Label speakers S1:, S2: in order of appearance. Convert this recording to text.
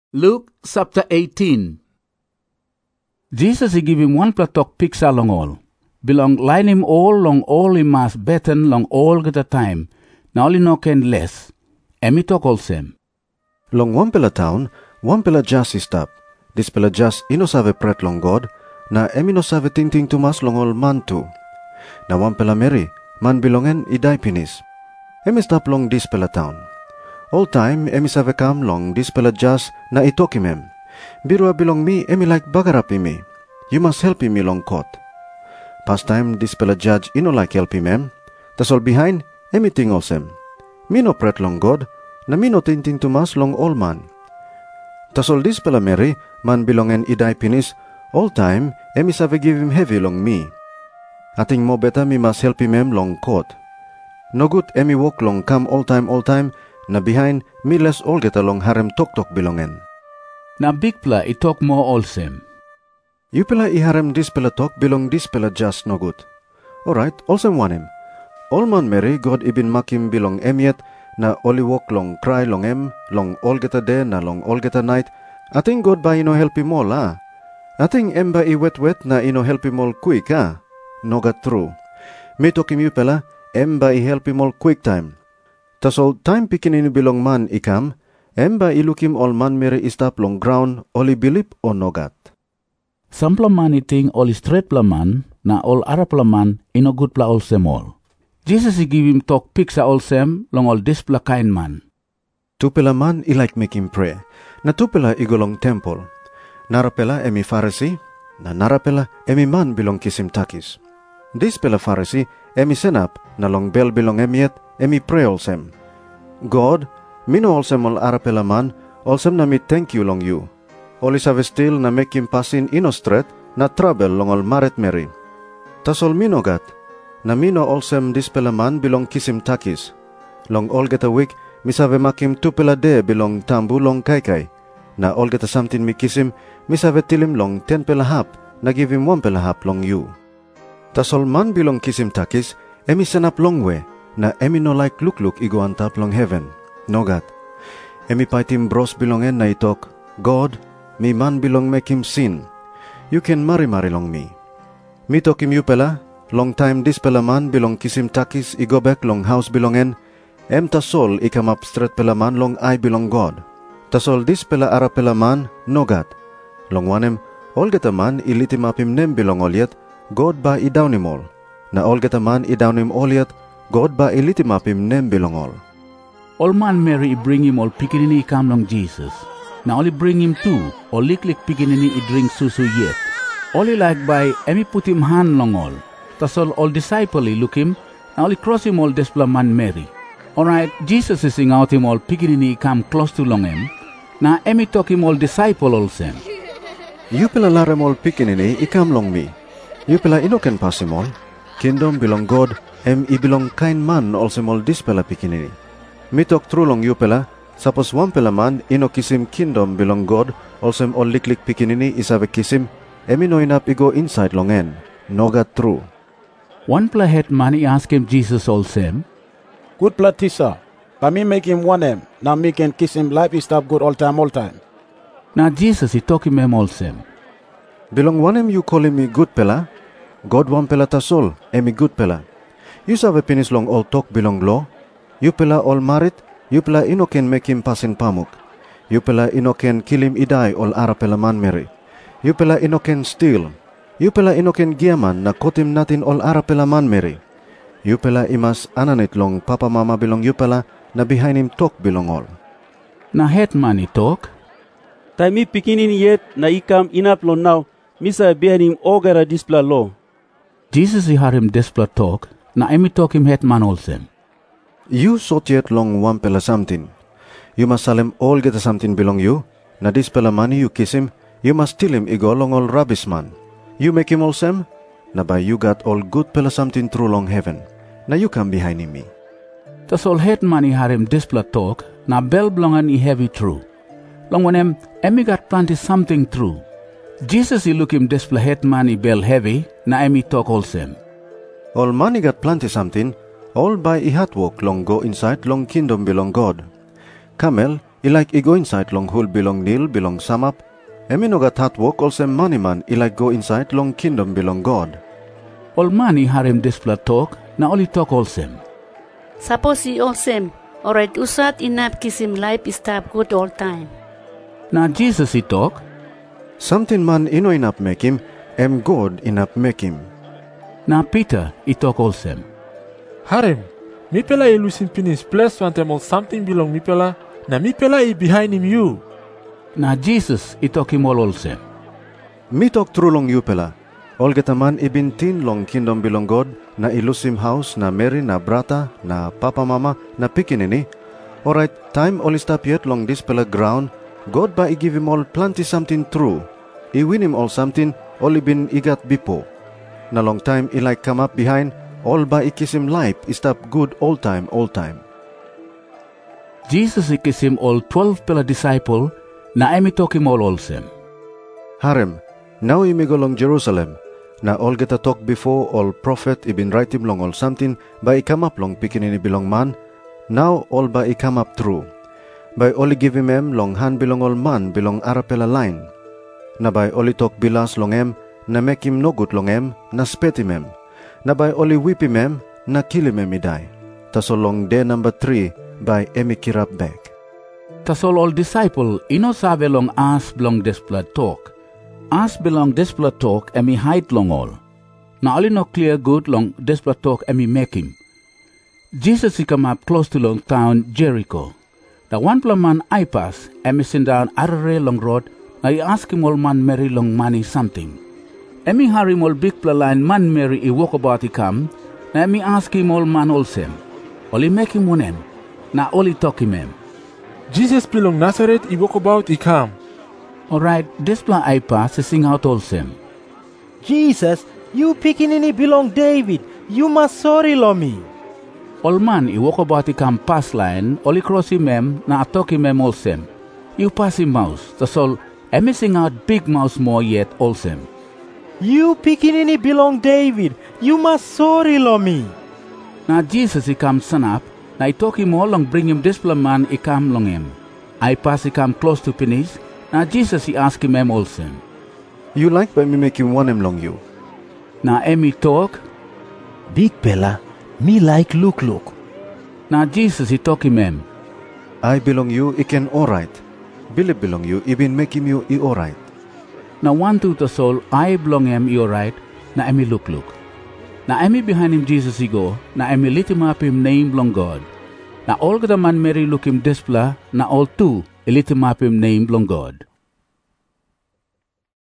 S1: Luke chapter 18. Jesus he give him one platok picture long all. Belong line him all long all he must betten long all get a time. Now only no can less. Emi talk all same.
S2: Long one pela town, one pela jas is tap. This pela jas ino save pret long God, na emi no save ting tumas long all man too. Na one pela Mary, man belongen idai pinis. Emi stap long this pela town. All time emi save kam long this pela jas na itokim em. Birua belong me emi like bagarapi me. You must help me long kot. Past time this pela judge ino like help him em. Tas all behind emi ting olsem. Me no pret long God, na me no ting tumas long all man. Tas all this pela Mary, man belongen idai pinis, all time emi save give him heavy long me. Ating mo beta me must help him em long kot. No good emi walk long come all time, na behind me less all get along harem tok belongen.
S1: Na big pla it talk more all same.
S2: You pela I harem this pela talk belong this pela just no good. Alright, also want him. All man Mary God ibin makim belong em yet, na only walk long cry long em, long all get a day na long all get a night. I think God ba ino help him all ah. I think em ba I wet na ino help him all quick ah. No got true. Me tokim you pela, em ba I help him all quick time. Tas all time pikin belong man ikam, emba ilukim all man Mary istap long ground, oli bilip o nogat.
S1: Sampla man iting all straight pla man, na all arapla man ino good pla all sem all. Jesus he give him talk picture all sem long all this pla kind man.
S2: Tupela man I like make him pray, na tupela igolong temple. Narapela emi Pharisee, na narapela emi man belong kisim takis. This pela Pharisee emi senap, na long bell belong emiet, emi pray olsem. God, mino olsem ol arapela man, olsem na mi thank you long you. Oli save still na make him pasin inostret, na trouble long ol maret Mary. Tas ol mino gat, na mino olsem dispela man belong kisim takis. Long all get a week, mi save makim tupela de belong tambu long kaikai. Na all get a something mi kisim, mi save tilim long 10 pela hap, na give him 1 pela hap long you. Tas ol man belong kisim takis, emi senap long way, na emi no like look igo antap long heaven. No God. Emi paitim bros belongen na itok, God, mi man belong make him sin. You can marry long me. Mi tokim you pela, long time this pela man belong kisim takis igo back long house belongen, em tasol ikam up straight pela man long I belong God. Tasol this pela ara pela man, no God. Long wanem, all get a man ilitim up him nem belong all yet, God ba I down him all. Na all get a man I down him all yet, God ba ilitim up him nem belong all.
S1: All man Mary bring him all pikinini come long Jesus. Now only bring him too, or lick pikinini I drink susu yet. Only like by emi put him hand long all. Tas all disciple look him, now only cross him all despla man Mary. Alright, Jesus is sing out him all pikinini come close to long him. Now emi talk him all disciple all same.
S2: You pela larem all pikinini I come long me. You pela ino can pass him all. Kingdom belong God, em I belong kind man also all this pela pikinini. Mi talk true long you pela, suppose one pela man ino kisim kingdom belong God, also all lick pikinini isave kisim, emi no inap igo inside long en. No got true.
S1: One pla head man he ask him Jesus all same.
S3: Good pla tisa, but me make him one em, now me can kiss him life is stop good all time.
S1: Now Jesus he talk him all same.
S2: Belong one em you calling me good pela? God one pela tasol, emi good pela. You save pinis long all talk belong law. You pela all married, you pela ino can make him pass in pamuk. You pela ino can kill him idai all ara pela man Mary. You pela ino can steal. You pela ino can giaman na kotim natin all ara pela man Mary. You pela imas ananit long papa mama belong you pela na behind him talk belong all.
S1: Na head man he talk.
S4: Tai mi pikinin yet na ikam inap lo now, misa behind him ogara displa law.
S1: Jesus he heard him despla talk, na emi talk him head man all same.
S2: You sot yet long one pela something. You must salem all get a something belong you. Na this pela money you kiss him, you must steal him igo long all rubbish man. You make him all same, na by you got all good pela something through long heaven. Na you come behind him me.
S1: Tas all head man he heard him despla talk, na bell belongan he heavy true. Long when emi got plenty something true. Jesus he look him despla head man he bell heavy, na emi talk all same.
S2: All money got plenty something, all by I hat walk long go inside long kingdom belong God. Camel, ilike I go inside long hul bilong nil bilong samap, emi noga tatwok olsem maniman ilike go inside long kingdom bilong God.
S1: Ol man I harim displa talk, na oli talk olsem.
S5: Suppose I olsem, alright usat inap kisim life stop good all time.
S1: Na Jesus I talk,
S2: Something man ino inap make him, em God inap make him.
S1: na Peter I talk olsem.
S6: Harem, mi pela I lusin pinis place wantem ol something belong mi pela, na mi pela I behind him you.
S1: Na Jesus I talk him all olsem.
S2: Mi talk true long you pela. Olgeta man ibintin long kingdom bilong God, na ilusim house na Mary na brata, na papa mama, na pikinini. Alright, time all stop yet long this pela ground, God ba I give him all plenty something true. I win him all something, all ibin igat bipo. Na long time I like come up behind, all ba I kiss him life, I stop good all time, all time.
S1: Jesus I kiss him all 12 pela disciple, na emi talk him all olsem.
S2: Harem, now I go long Jerusalem. Na all get a talk before all prophet ibin write him long all something, ba I come up long pikinini bilong man. Now all ba I come up true. By only give him long hand belong all man belong arapela line. Na by only talk bilas long na make him no good long na spet him Na by only whip him na kill him I die. Tas long day number 3 by emi kirap back.
S1: Tasol all disciple ino sabe long as belong despla talk. As belong despla talk emi hide long all. Na only no clear good long despla talk emi make him. Jesus he come up close to long town Jericho. The one man I pass, emi sit down arare long road, na I ask him all man Mary long money something. Emi hurry all big line man Mary I walk about he come, na emi ask him all man olsem. Only make him one na only talk him
S6: Jesus belong Nazareth I walk about I come.
S1: Alright, this plan I pass sing out olsem.
S7: Jesus, you pikinini belong David, you must sorry lo me.
S1: All man I walk about he come pass line, only cross him na talk him olsem. You pass him mouse, that's all. Emi sing out big mouse more yet olsem.
S7: You pikinini belong David, you must sorry lo me.
S1: Now Jesus he come son up, na I talk him all long bring him this man he come long him. I pass he come close to finish, now Jesus he ask him olsem.
S2: You like by me make him one long you.
S1: Now Emi talk,
S7: Big Pella, me like look.
S1: now Jesus he talk him
S2: I belong you, I can alright. Billy belong you, I been making you I alright.
S1: Now one to the soul, I belong him you right, na Emi look. Na Emi behind him Jesus he go, na Emi lit him up him name long God. Na all the man Mary look him displa, na all two, lit him up him name long God.